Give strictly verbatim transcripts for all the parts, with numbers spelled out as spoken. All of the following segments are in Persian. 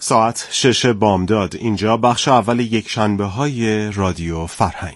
ساعت شش بامداد. اینجا بخش اول یک شنبه های رادیو فرهنگ.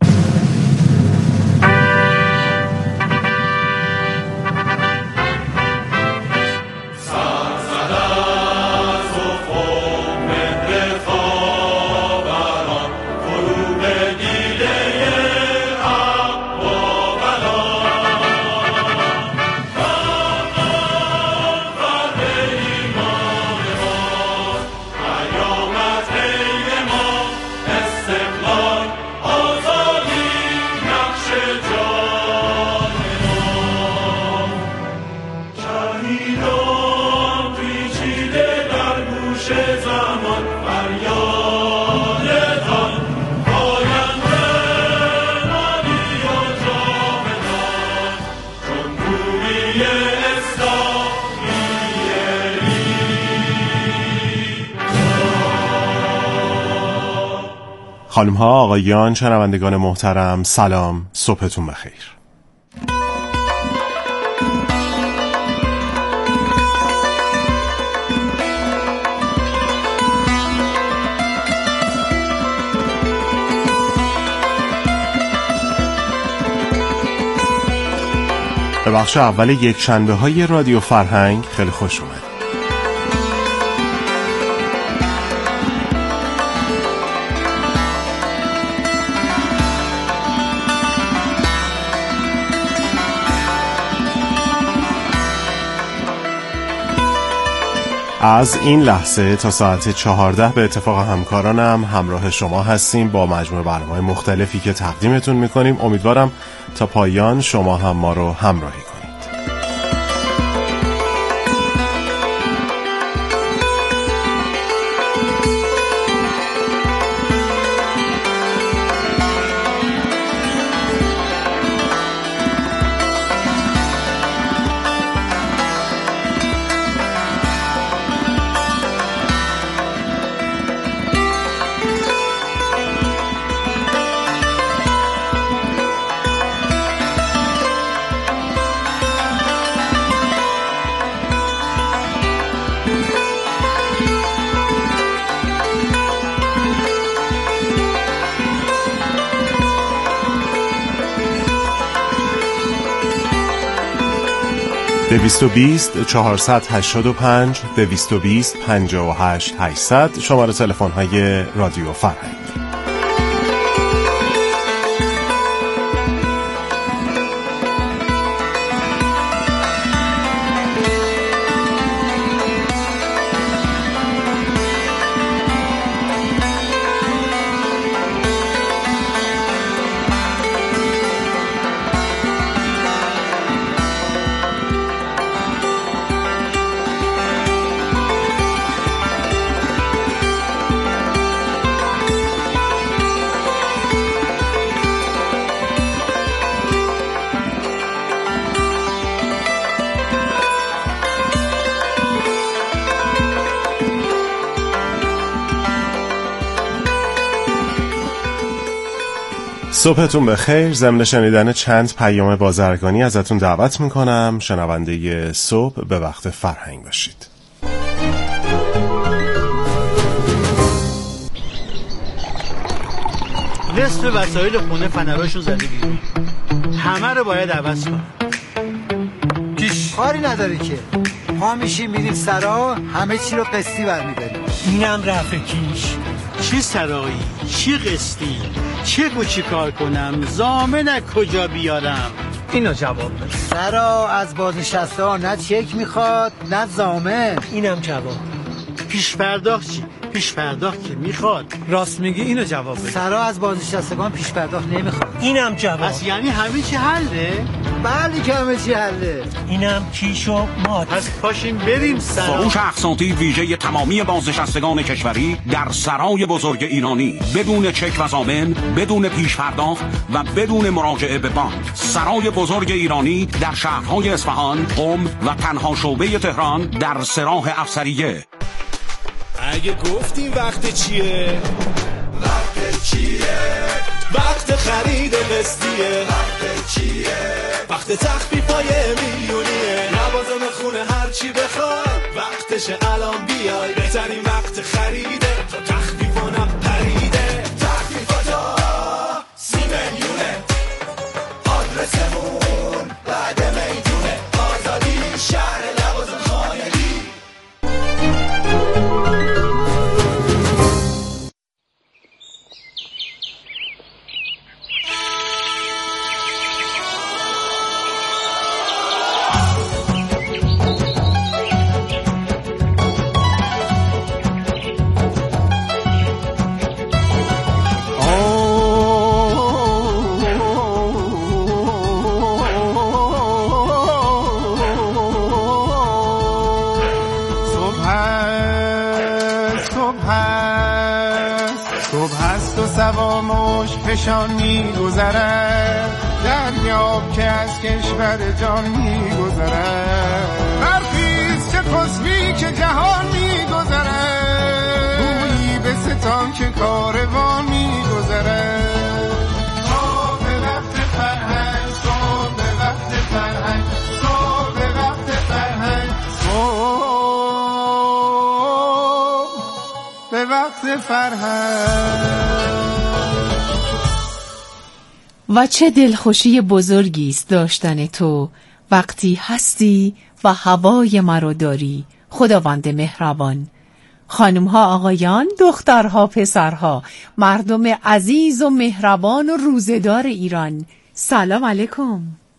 خانم ها، آقایان، شنوندگان محترم، سلام، صبحتون بخیر. به بخش اول یک شنبه های رادیو فرهنگ خیلی خوش اومد. از این لحظه تا ساعت چهارده به اتفاق همکارانم همراه شما هستیم با مجموعه برنامه‌های مختلفی که تقدیمتون میکنیم. امیدوارم تا پایان شما هم ما رو همراهی کنید. دویست و بیست چهارصد و هشتاد و پنج دویست و بیست پنجاه و هشت هشتصد شماره تلفن های رادیو فرهنگ. صبحتون بخیر. ضمن شنیدن چند پیام بازرگانی ازتون دعوت میکنم شنونده صبح به وقت فرهنگ باشید. نصف وسایل خونه فنراشو زده بیرون، همه رو باید عوض کنم. کیش کاری نداری که ما میشیم میریم سرا، همه چی رو قسطی برمیداریم. اینم رفع کیش. چی سرایی؟ چی قسطی؟ چه گو چی کار کنم؟ ضامن کجا بیارم؟ اینو جواب بده. سرا از بازنشسته ها نه چک میخواد نه ضامن. اینم جواب. پیش پرداخت چی؟ پیش پرداخت که میخواد. راست میگی، اینو جواب بده. سرا از بازنشستگان پیش پرداخت نمیخواد. اینم جواب. پس یعنی همه چی حله؟ بله که همه چی حله. اینم کیش و مات. پس پاشیم بریم سرا. فروش اقساطی ویژه تمامی بازنشستگان کشوری در سرای بزرگ ایرانی بدون چک و ضامن، بدون پیش پرداخت و بدون مراجعه به بانک. سرای بزرگ ایرانی در شهرهای اصفهان، قم و تنها شعبه تهران در سراح افسریه. اگه گفتیم وقت چیه؟ وقت چیه؟ وقت خرید قسطیه. وقت چیه؟ وقت تخفیفای میلیونیه، لوازم خونه هرچی بخوای وقتش الان بیای، بهترین وقت خریده تا تخفیفانم پریده. تخفیفاتا سی میلیونه، آدرسمون بعد میدونه، آزادی شهر لوازم خانگی. فشان می گذرد دریاب که از کشور جان می گذرد، برخیز چه خسبی که جهان می گذرد، گویی به ستان که کاروان می گذرد. صبح به وقت فرهنگ، صبح به وقت فرهنگ، صبح به وقت فرهنگ، صبح به وقت فرهنگ. و چه دلخوشی بزرگی است داشتن تو وقتی هستی و هوای مرا داری، خداوند مهربان. خانمها، آقایان، دخترها، پسرها، مردم عزیز و مهربان و روزدار ایران، سلام علیکم.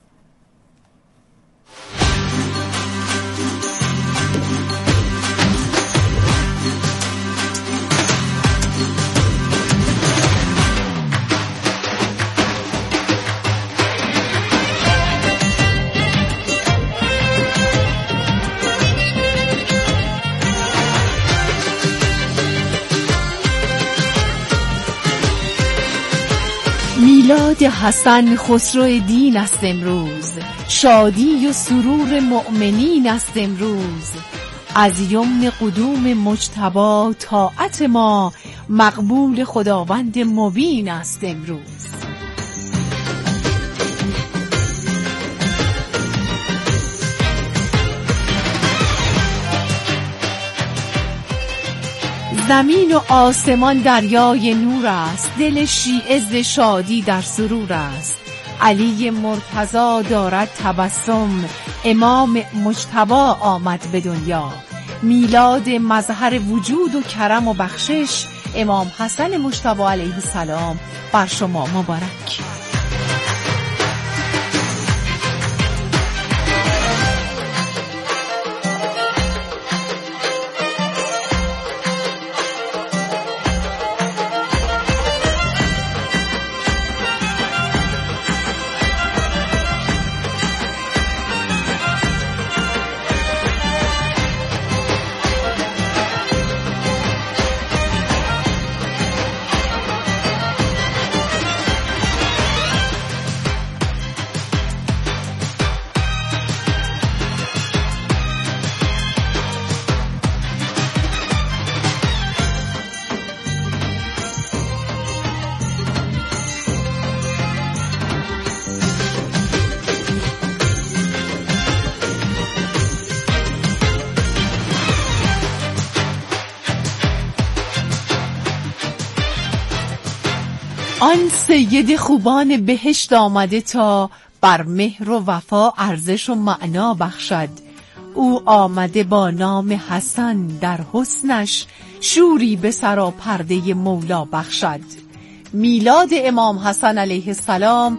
میلاد حسن خسرو دین است امروز، شادی و سرور مؤمنین است امروز، از یمن قدوم مجتبی طاعت ما مقبول خداوند مبین است امروز. زمین و آسمان دریای نور است، دل شیعه ز شادی در سرور است، علی مرتضی دارد تبسم، امام مجتبی آمد به دنیا، میلاد مظهر وجود و کرم و بخشش، امام حسن مجتبی علیه السلام بر شما مبارک. آن سید خوبان بهشت آمده تا بر مهر و وفا ارزش و معنا بخشد، او آمده با نام حسن در حسنش شوری به سرا پرده مولا بخشد. میلاد امام حسن علیه السلام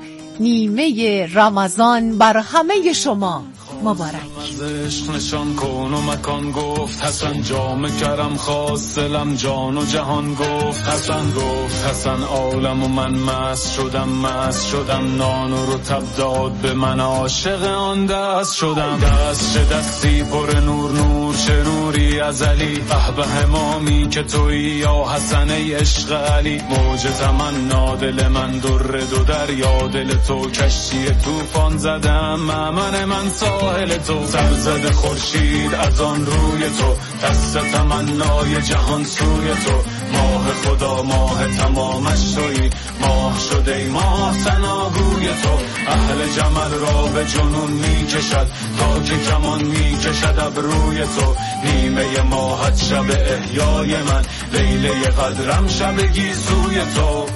نیمه رمضان بر همه شما مبارک. عشق نشان کن و مکان گفت حسن، جام کرم خواست دلم جان و جهان گفت حسن، گفت حسن عالم و من مست شدم مست شدم، نان و رطب داد به من عاشق آن دست شدم، دست چه دستی پر نور نور چه نوری ازلی، به همامی که تویی یا حسن ای عشق علی، موج تمنا دل من در دو دریا، دل تو کشتی طوفان زدم من من ساحل تو، سرزد خورشید از آن روی تو، دست تمنای جهان سوی تو، ماه خدا ماه تمامش تویی، ماه شده ای ماه سناگوی تو، اهل جمل را به جنون می کشد تا که کمان می کشد ابروی تو. نیمه ماهت شب احیای من، لیله قدرم شب گیسوی تو.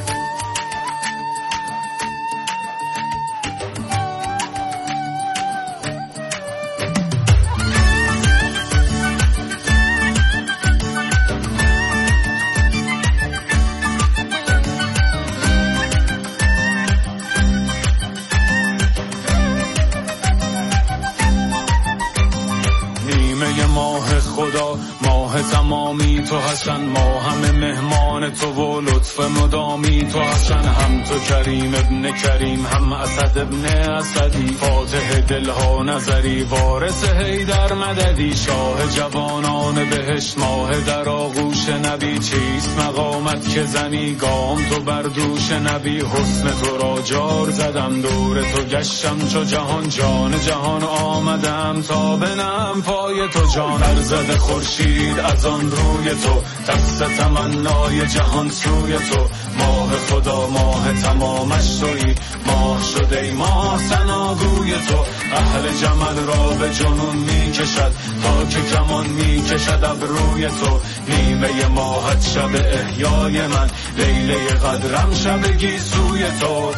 تمامی تو حسن، ما همه مهمان تو و لطف مدامی تو حسن. هم تو کریم ابن کریم، هم اسد ابن اسدی، فاتح دلها نظری، وارث حیدر مددی. شاه جوانان بهشت، ماه در آغوش نبی. چیست مقامت که زنی گام تو بر دوش نبی؟ حسن تو را جار زدم، دور تو گشتم چو جهان. جان جهان آمدم تا بنم پای تو. جان ارزد خورشید از آن روی تو، دست تمنای جهان سوی تو. ماه خدا ماه تمامش تویی، ماه شده ماه ثناگوی تو. اهل جمل را به جنون می کشد تا که کمان می کشد ابروی تو. نیمه ماهت شب احیای من، لیله قدرم شب گیسوی تو.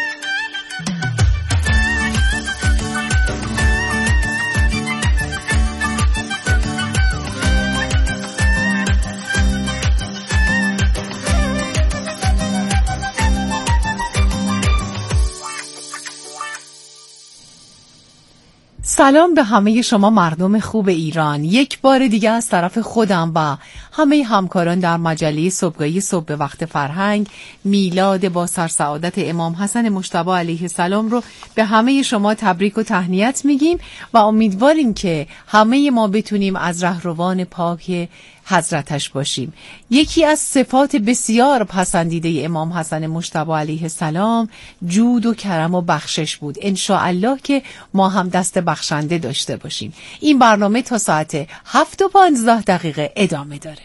سلام به همه شما مردم خوب ایران. یک بار دیگه از طرف خودم و همه همکاران در مجله صبحگاهی صبح به وقت فرهنگ، میلاد با سرسعادت امام حسن مجتبی علیه السلام رو به همه شما تبریک و تهنیت میگیم و امیدواریم که همه ما بتونیم از رهروان پاک حضرتش باشیم. یکی از صفات بسیار پسندیده امام حسن مجتبی علیه السلام جود و کرم و بخشش بود. انشاءالله که ما هم دست بخشنده داشته باشیم. این برنامه تا ساعت هفت و پانزده دقیقه ادامه داره.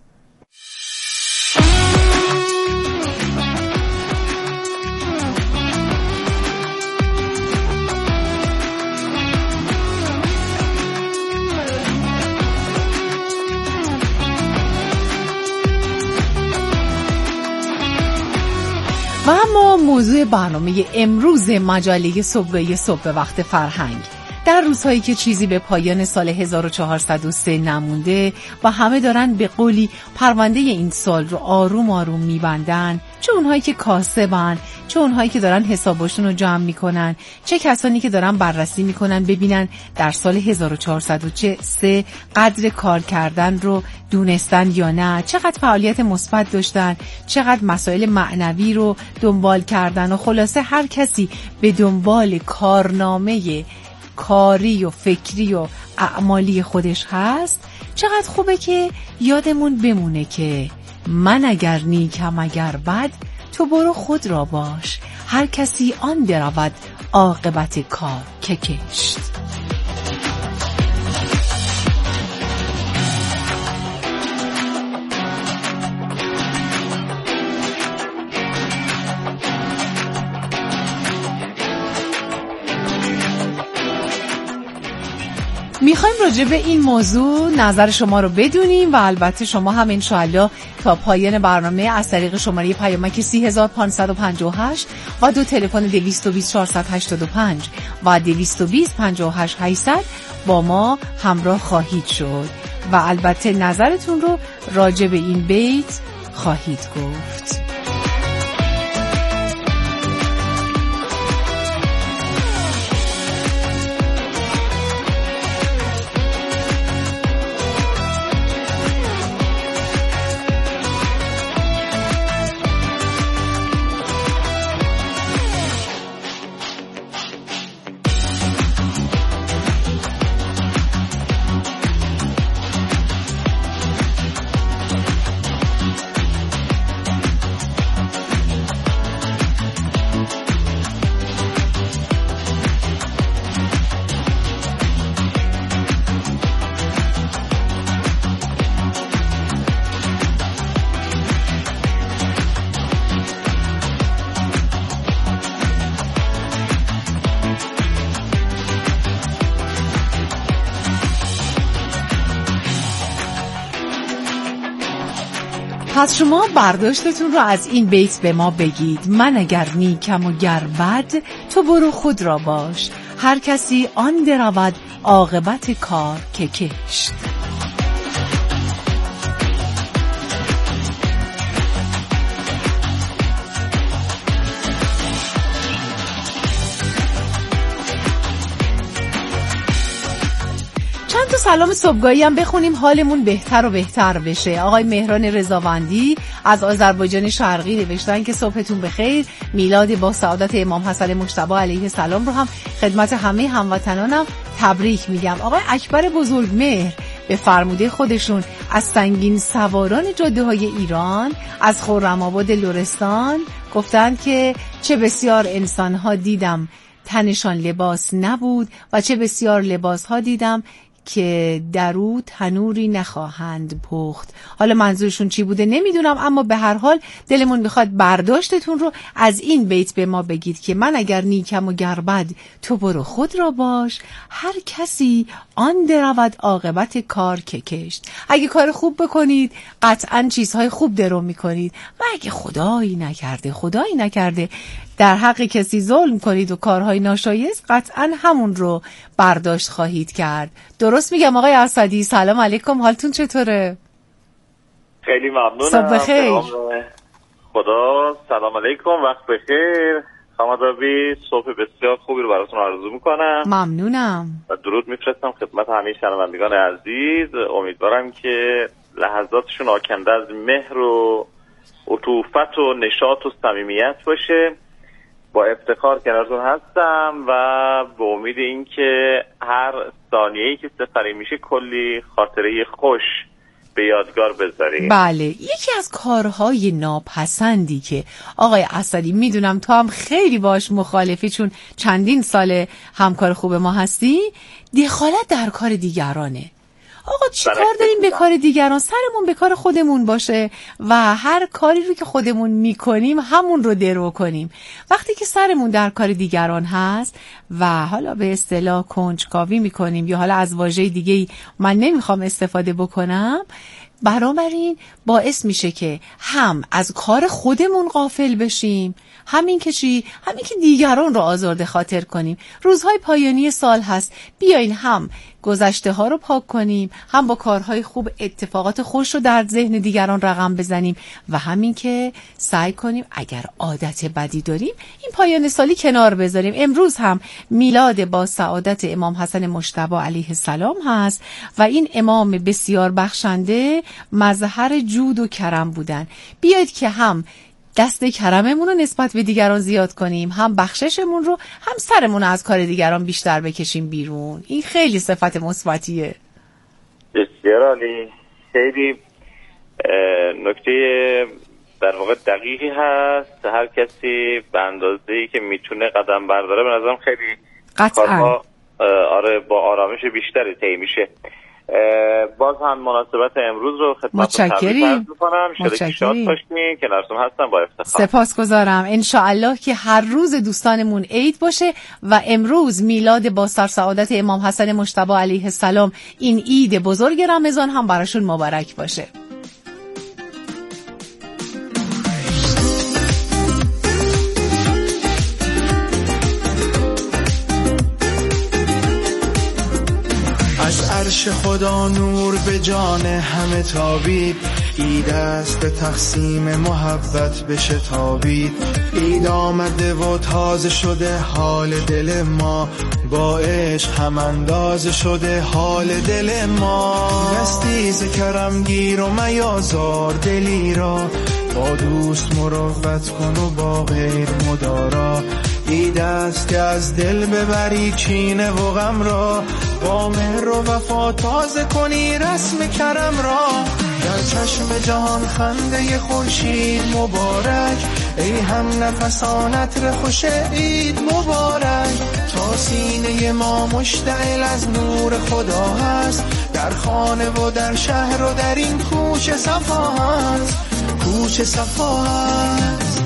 و اما موضوع برنامه امروز مجله صبحگاهی صبح به وقت فرهنگ، در روزهایی که چیزی به پایان سال هزار و چهارصد و سه نمونده و همه دارن به قولی پرونده این سال رو آروم آروم میبندن، چه اونهایی که کاسبن، چه اونهایی که دارن حسابشون رو جمع میکنن، چه کسانی که دارن بررسی میکنن ببینن در سال هزار و چهارصد و سه قدر کار کردن رو دونستن یا نه، چقدر فعالیت مثبت داشتن، چقدر مسائل معنوی رو دنبال کردن و خلاصه هر کسی به دنبال کارنامه کاری و فکری و اعمالی خودش هست. چقدر خوبه که یادمون بمونه که من اگر نیکم اگر بد، تو برو خود را باش، هر کسی آن درود عاقبت کار که کشت. میخوایم راجع به این موضوع نظر شما رو بدونیم و البته شما هم انشاءالله تا پایان برنامه از طریق شماره پیامک سی هزار و پانصد و پنجاه و هشت و دو تلفن دویست و بیست چهارصد و هشتاد و پنج و دویست و بیست پنجاه و هشت هشتصد با ما همراه خواهید شد و البته نظرتون رو راجع به این بیت خواهید گفت. پس شما برداشتتون رو از این بیت به ما بگید. من اگر نیکم و گر بد، تو برو خود را باش. هر کسی آن درود عاقبت کار که کشت. چند تا سلام صبحگاهی هم بخونیم حالمون بهتر و بهتر بشه. آقای مهران رضاوندی از آذربایجان شرقی نوشتن که صبحتون بخیر. میلاد با سعادت امام حسن مجتبی علیه السلام رو هم خدمت همه هموطنانم تبریک میگم. آقای اکبر بزرگمهر به فرموده خودشون از سنگین سواران جاده های ایران از خرم‌آباد لرستان گفتن که چه بسیار انسان‌ها دیدم تنشان لباس نبود و چه بسیار لباس‌ها دیدم که درو تنوری نخواهند پخت. حالا منظورشون چی بوده نمیدونم، اما به هر حال دلمون میخواد برداشتتون رو از این بیت به ما بگید که من اگر نیکم و گر بد، تو برو خود را باش. هر کسی آن درود عاقبت کار که کشت. اگه کار خوب بکنید قطعاً چیزهای خوب درو میکنید و اگه خدایی نکرده خدایی نکرده در حق کسی ظلم کنید و کارهای ناشایست، قطعاً همون رو برداشت خواهید کرد. درست میگم آقای اسدی؟ سلام علیکم، حالتون چطوره؟ خیلی ممنونم. صبح بخیر. خدا سلام علیکم، وقت بخیر. خانم رابی، صبح بسیار خوبی رو براتون آرزو میکنم. ممنونم. و درود میفرستم خدمت همه شنوندگان عزیز. امیدوارم که لحظاتشون آکنده از مهر و عطوفت و نشاط و صمیمیت باشه. با افتخار کنارتون هستم و به امید این که هر ثانیه‌ای که سپری میشه کلی خاطره خوش به یادگار بذاریم. بله، یکی از کارهای ناپسندی که آقای اسدی میدونم تو هم خیلی باش مخالفی چون چندین سال همکار خوب ما هستی، دخالت در کار دیگرانه. آقا چی کار داریم به کار دیگران؟ سرمون به کار خودمون باشه و هر کاری رو که خودمون میکنیم همون رو درو کنیم. وقتی که سرمون در کار دیگران هست و حالا به اصطلاح کنجکاوی میکنیم یا حالا از واژه دیگه‌ای من نمیخوام استفاده بکنم، بنابراین باعث میشه که هم از کار خودمون غافل بشیم، همین که چی؟ همین که دیگران رو آزرده خاطر کنیم. روزهای پایانی سال هست، بیاین هم گذشته ها رو پاک کنیم، هم با کارهای خوب اتفاقات خوش رو در ذهن دیگران رقم بزنیم و همین که سعی کنیم اگر عادت بدی داریم این پایان سالی کنار بذاریم. امروز هم میلاد با سعادت امام حسن مجتبی علیه السلام هست و این امام بسیار بخشنده مظهر جود و کرم بودن. بیایید که هم دست کرممون رو نسبت به دیگران زیاد کنیم، هم بخششمون رو، هم سرمون رو از کار دیگران بیشتر بکشیم بیرون. این خیلی صفت مثبتیه. بسیار عالی. خیلی نکته در واقع دقیقی هست. هر کسی به اندازه‌ای که میتونه قدم برداره به نظرم خیلی قطعا آره با آرامش بیشتری طی میشه. باز هم مناسبت امروز رو خدمتتون تبریک می‌کنم. شاد شاد باشین. کنارتون هستم با افتخار. سپاسگزارم. ان شاء الله که هر روز دوستانمون عید باشه و امروز میلاد با سر سعادت امام حسن مجتبی علیه السلام این عید بزرگ رمضان هم براشون مبارک باشه. از عرش خدا نور به جان همه تابید، عید است به تقسیم محبت بشه تابید. عید آمده و تازه شده حال دل ما، با عشق هم اندازه شده حال دل ما. دستی ز کرم گیر و میازار دلی را، با دوست مروت کن و با غیر مدارا. عید است که از دل ببری کینه و غم را، با مهر و وفا تازه کنی رسم کرم را. در چشم جهان خنده خورشید مبارک، ای هم نفسانت ره خوش عید مبارک. تا سینه ما مشتعل از نور خدا هست، در خانه و در شهر و در این کوچه صفا هست، کوچه صفا هست.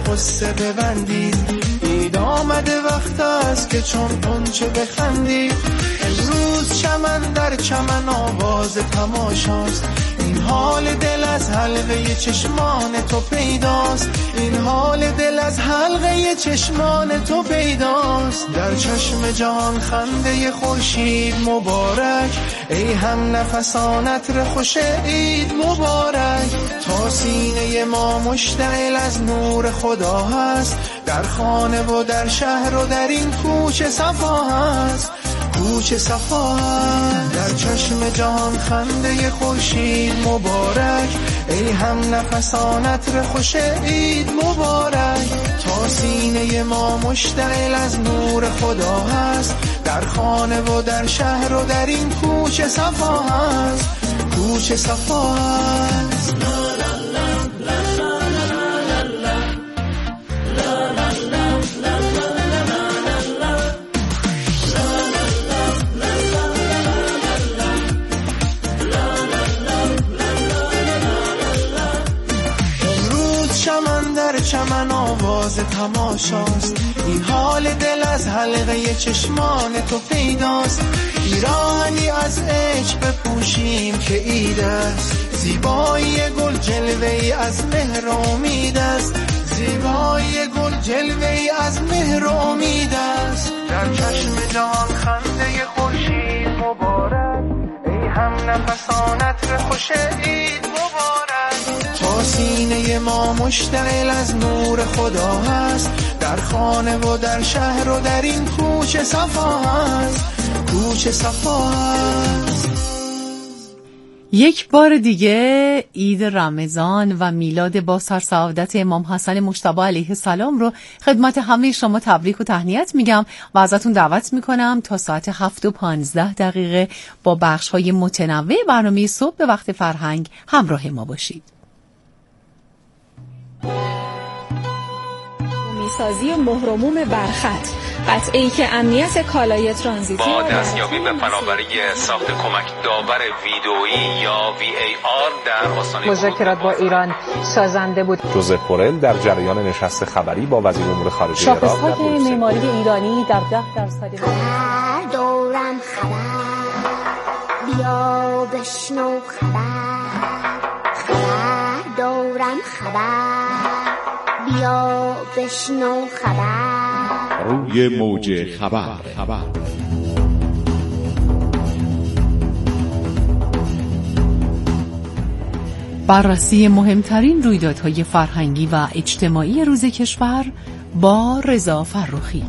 قصه ببندید. اید آمده وقت است که چون قنچه بخندید. امروز چمن در چمن آواز تماشاست. این حال دل از حلقه چشمان تو پیداست. این حال دل از حلقه چشمان تو پیداست. در چشم جهان خنده خورشید مبارک. ای هم نفسانت ره خوش عید مبارک. تا سینه ما مشتعل از نور خدا هست. در خانه و در شهر و در این کوچه صفا هست. کوچه صفا هست. در چشم جهان خنده خورشید مبارک. ای هم نفسانت ره خوش عید مبارک. تا سینه ما مشتعل از نور خدا هست. در خانه و در شهر و در این کوچه صفا هست. کوچه صفا هست. چمن آواز تماشاست. این حال دل از حلقه چشمان تو پیداست. پیراهنی از عشق بپوشیم که عید است. زیبایی گل جلوه‌ای از مهر و امید است. زیبایی گل جلوه‌ای از مهر و امید است. در چشم جهان خنده خورشید مبارک. ای هم نفسانت ره خوش عید مبارک. تا سینه ما مشتعل از نور خدا هست. در خانه و در شهر و در این کوچه صفا هست. کوچه صفا هست. یک بار دیگه عید رمضان و میلاد با سرسعادت امام حسن مجتبی علیه السلام رو خدمت همه شما تبریک و تهنیت میگم و ازتون دعوت میکنم تا ساعت هفت و پانزده دقیقه با بخش‌های متنوع برنامه صبح به وقت فرهنگ همراه ما باشید. سازی مهرموم برخط، قطعه‌ای که امنیت کالای ترانزیتی با دستیابی به فناوری ساخت کمک داور ویدئویی یا وی ای آر در آستانه مذاکرات با ایران سازنده بود. جوزف بورل در جریان نشست خبری با وزیر امور خارجه عراق شاخص‌های معماری ایرانی در ده درصد خبر دورم خبر بیا بشنو خبر خبر دورم خبر بیا بشنو خبر روی موج خبر خبر بررسی مهمترین رویدادهای فرهنگی و اجتماعی روز کشور با رضا فرخی.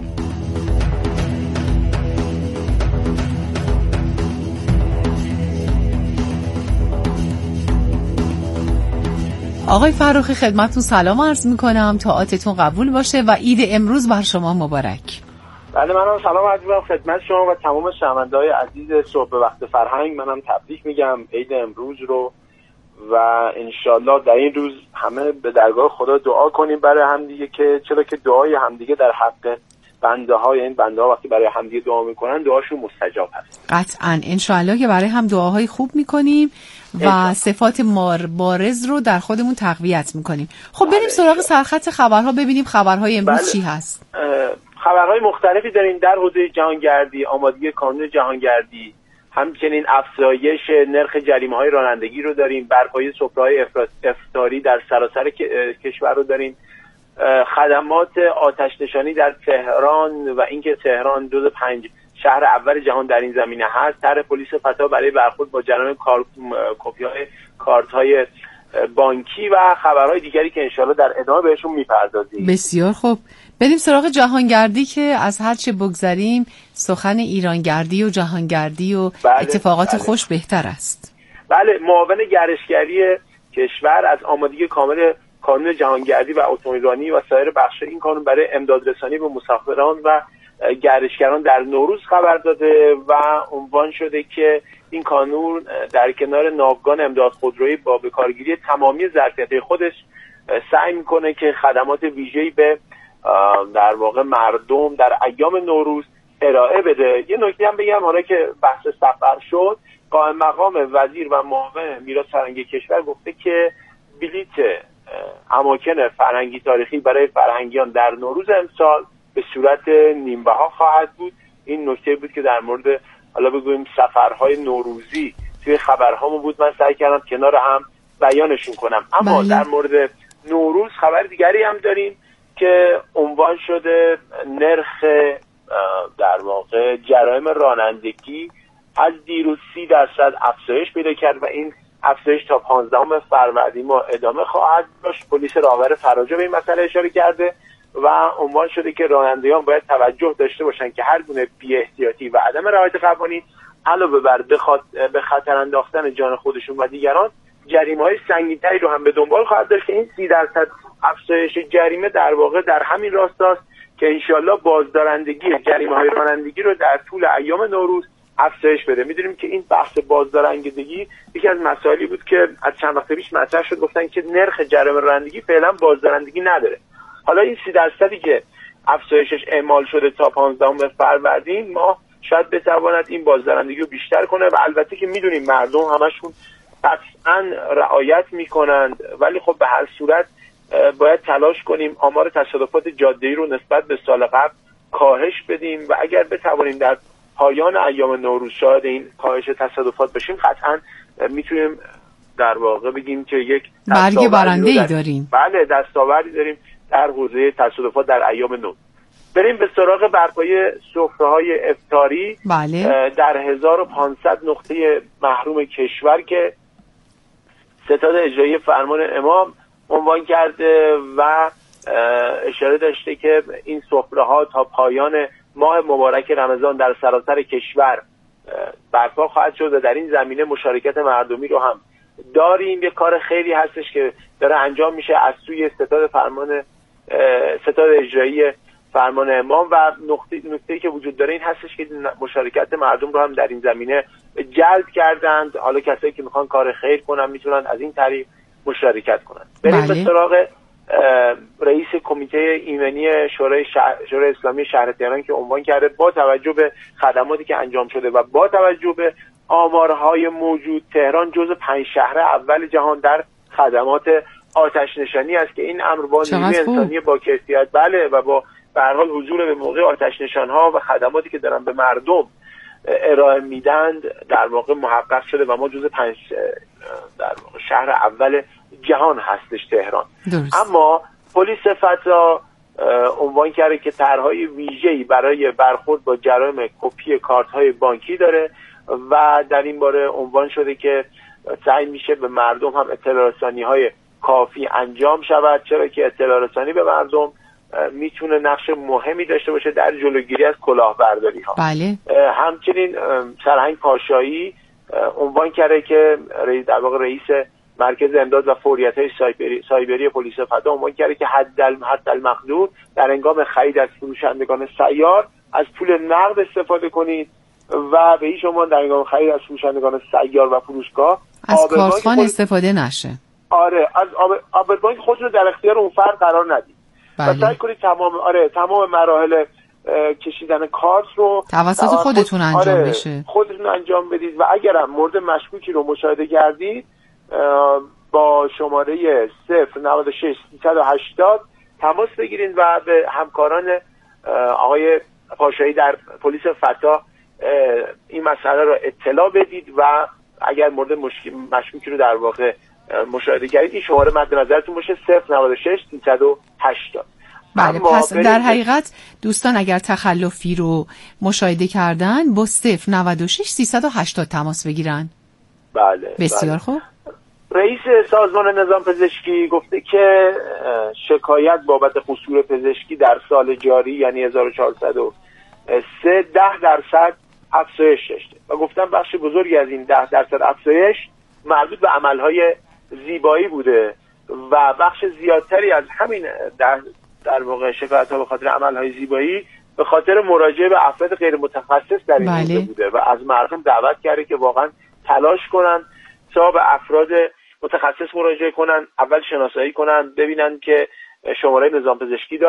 آقای فرخی خدمتتون سلام عرض میکنم، طاعتتون قبول باشه و عید امروز بر شما مبارک. بله منم سلام عرض میکنم خدمت شما و تمام شنونده‌های عزیز صبح به وقت فرهنگ. منم تبریک میگم عید امروز رو و انشالله در این روز همه به درگاه خدا دعا کنیم برای همدیگه، که چرا که دعای همدیگه در حق بنده های این بنده ها وقتی برای همدیگه دعا میکنن دعاشون مستجاب هست. قطعاً انشالله که برای هم دعاهای خوب میکنیم و صفات مار بارز رو در خودمون تقویت میکنیم. خب بریم سراغ سرخط خبرها ببینیم خبرهای امروز بله. چی هست؟ خبرهای مختلفی داریم در حوزه جهانگردی، آمادگی کانون جهانگردی، همچنین افزایش نرخ جریمه‌های رانندگی رو داریم، برپایی سفره‌های افطاری در سراسر کشور رو داریم، خدمات آتش نشانی در تهران و اینکه تهران جزو پنج شهر اول جهان در این زمینه هست، طرح پلیس فتا برای برخورد با جریان کار... کپی‌های کارت‌های بانکی و خبرهای دیگری که انشالله در ادامه بهشون میپردازیم. بسیار خوب، بریم سراغ جهانگردی که از هر چه بگذریم سخن ایرانگردی و جهانگردی و بله، اتفاقات بله. خوش بهتر است. بله، معاون گردشگری کشور از آمادگی کامل کانون جهانگردی و اتومبیلرانی و سایر بخش این کانون برای امدادرسانی به مسافران و گردشگران در نوروز خبر داده و عنوان شده که این کانون در کنار ناوگان امداد خودرویی با بکارگیری تمامی ظرفیت‌های خودش سعی میکنه که خدمات ویژه‌ای به در واقع مردم در ایام نوروز ارائه بده. یه نکته هم بگم، حالا که بحث سفر شد، قائم مقام وزیر و معاون میراث فرهنگی کشور گفته که بلیت اماکن فرهنگی تاریخی برای فرهنگیان در نوروز امسال به صورت نیمبها خواهد بود. این نکته بود که در مورد حالا بگوییم سفرهای نوروزی توی خبرهامون بود، من سعی کردم کنار هم بیانشون کنم. اما بله. در مورد نوروز خبر دیگری هم داریم که عنوان شده نرخ در واقع جرایم رانندگی از دیروز سی درصد افزایش پیدا کرد و این افزایش تا پانزدهم فروردین ما ادامه خواهد داشت. پلیس راهور فراجا به این مسئله اشاره کرده و عنوان شده که رانندگان باید توجه داشته باشن که هر گونه بی‌احتیاطی و عدم رعایت قوانین علاوه بر به خطر انداختن جان خودشون و دیگران جریمه‌های سنگین‌تری رو هم به دنبال خواهد داشت که این سی درصد افزایش جریمه در واقع در همین راستاست که انشالله بازدارندگی جریمه‌های رانندگی رو در طول ایام نوروز افزایش بده. می‌دونیم که این بحث بازدارندگی یکی از مسائلی بود که از چند وقت پیش مطرح شد، گفتن که نرخ جرایم رانندگی فعلا بازدارندگی نداره. حالا این سی درصدی که افزایشش اعمال شده تا پانزدهم فروردین ما شاید بتواند این بازدارندگی رو بیشتر کنه و البته که می‌دونیم مردم همشون قطعاً رعایت می‌کنند، ولی خب به هر صورت باید تلاش کنیم آمار تصادفات جاده‌ای رو نسبت به سال قبل کاهش بدیم و اگر بتوانیم در پایان ایام نوروز شاهد این کاهش تصادفات بشیم قطعاً میتونیم در واقع بگیم که یک برگ برنده‌ای داریم. بله دستاوردی داریم در حوزه تصادفات در ایام نوروز. بریم به سراغ برپایی سفره‌های افطاری. بله. در هزار و پانصد نقطه محروم کشور که ستاد اجرایی فرمان امام عنوان کرده و اشاره داشته که این سفره‌ها تا پایان ماه مبارک رمضان در سراسر کشور برپا خواهد شد و در این زمینه مشارکت مردمی رو هم داریم. یک کار خیلی هستش که داره انجام میشه از سوی ستاد فرمان ستاد اجرایی فرمان امام و نقطه نقطه‌ای که وجود داره این هستش که مشارکت مردم رو هم در این زمینه جلب کردند. حالا کسایی که میخوان کار خیر کنن میتونن از این طریق مشارکت کنن. بریم بله. به سراغ رئیس کمیته ایمنی شورای شهر... شورای اسلامی شهر تهران که عنوان کرده با توجه به خدماتی که انجام شده و با توجه به آمارهای موجود تهران جزو پنج شهر اول جهان در خدمات آتش نشانی است که این امر با نیروی انسانی با کیفیت بله و با به هر حال حضور به موقع آتش نشان‌ها و خدماتی که دارن به مردم ارائه میدند در واقع محقق شده و ما جزو پنج در واقع شهر اول جهان هستش تهران. درست. اما پلیس فتا عنوان کرده که طرح‌های ویژه‌ای برای برخورد با جرایم کپی کارت‌های بانکی داره و در این باره عنوان شده که سعی میشه به مردم هم اطلاع رسانی‌های کافی انجام شود، چرا که اطلاع رسانی به مردم میتونه نقش مهمی داشته باشه در جلوگیری از کلاهبرداری ها. بله. همچنین سرهنگ پاشایی عنوان کرده که رئیس در واقع رئیس مرکز امداد و فوریت‌های سایبری, سایبری پلیس فتا عنوان کرده که حد حد المقدور در هنگام خرید از فروشندگان سیار از پول نقد استفاده کنید و به هیچ عنوان در هنگام خرید از فروشندگان سیار و فروشگاه از کارتخوان خود... استفاده نشه. آره از آبر بانک خودتون رو در اختیار اون فرد قرار ندید. بله. و سعی کنید تمام آره تمام مراحل کشیدن کارت رو توسط خودتون انجام آره بشه. خودتون انجام بدید و اگرم مورد مشکوکی رو مشاهده کردید با شماره صفر نود و شش سیصد و هشتاد تماس بگیرید و به همکاران آقای پاشایی در پلیس فتا این مسئله رو اطلاع بدید و اگر مورد مشکوکی رو در واقع مشاهده کردید این شماره مد نظرتون باشه صفر نود و شش سیصد و هشتاد. بله پس در حقیقت دوستان اگر تخلفی رو مشاهده کردن با صفر نود و شش سیصد و هشتاد تماس بگیرن. بله بسیار بله. خوب. رئیس سازمان نظام پزشکی گفته که شکایت بابت قصور پزشکی در سال جاری یعنی هزار و چهارصد و سه ده درصد افزایش داشته و گفتن بخش بزرگی از این ده درصد افزایش مربوط به عملهای زیبایی بوده و بخش زیادتری از همین در, در واقع شکایت ها به خاطر عملهای زیبایی به خاطر مراجعه به افراد غیر متخصص در این حوزه بله. بوده و از مردم دعوت کرده که واقعا تلاش کنن تا به افراد متخصص مراجعه کنن، اول شناسایی کنن، ببینن که شماره نظام پزشکی